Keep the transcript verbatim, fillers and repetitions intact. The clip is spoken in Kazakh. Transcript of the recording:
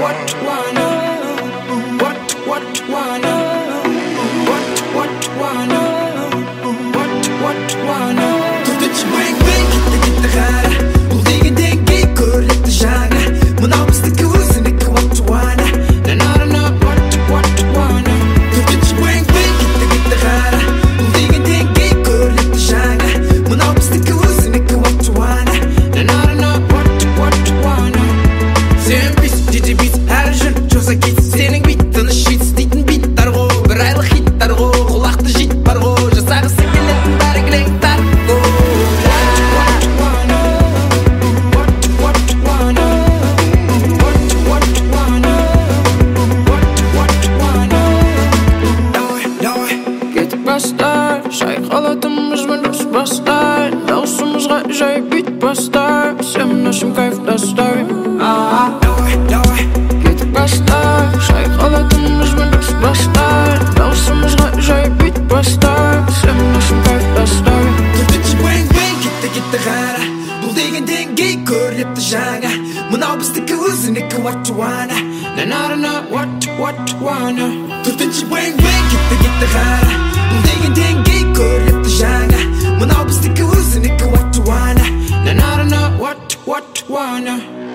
what wanna, what what wanna, what what wanna, what what wanna. Төртінші бэйг-бэйг кетті кетті қара, бұл деген деңгей көрікті жаңа. Мынау біздікі өзінікі what wanna, na na na what what wanna. Төртінші бэйг-бэйг кетті кетті қара, бұл деген деңгей көрікті жаңа. Мынау біздікі өзінікі what wanna, na na na what what wanna. Сен бис, диджей бис, әр жүр жоса кит. Сенің бит тыныш жит, істейтін биттар ғо, бір айлық хиттар ғо, құлақты жит бар ғо, жасағысы келетін бәрі кілең тар ғо. What wanna, what what wanna, what what wanna, what what wanna. Давай, давай, кетіп бастар, шайқалатымызбен дос бастар, даусымызға жай бит бастар, сен нашым кайфтастар. Давай, давай, кетіп бастар, шайқалатымызбен дос бастар, даусымызға жай бит бастар, сен нашым кайфтастар. Төртінші бэйг-бэйг кетті кетті қара, бұл деген деңгей көріпті жаңа. Мынау біздікі өзінікі what wanna, na na na what what wanna. Төртінші бэйг-бэйг кетті кетті қара, бұл деген деңгей көріпті жаңа. Мынау біздікі өзінікі what wanna, na na na what what wanna.